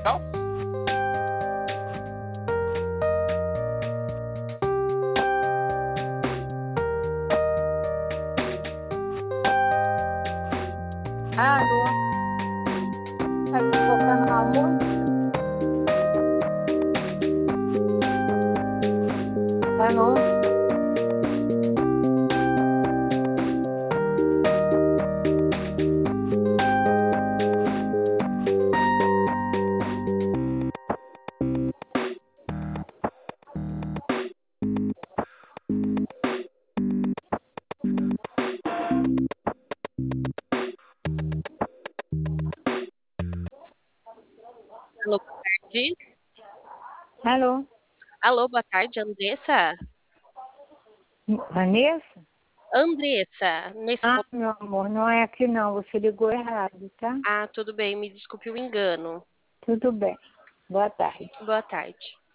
então? Alô, tá tocando uma música? Alô, Alô, boa tarde. alô, Alô, boa tarde, Andressa. Vanessa? Andressa, nesse Ah, ponto. meu amor, não é aqui não, você ligou errado, tá? Ah, tudo bem, me desculpe o engano. Tudo bem. Boa tarde. Boa tarde.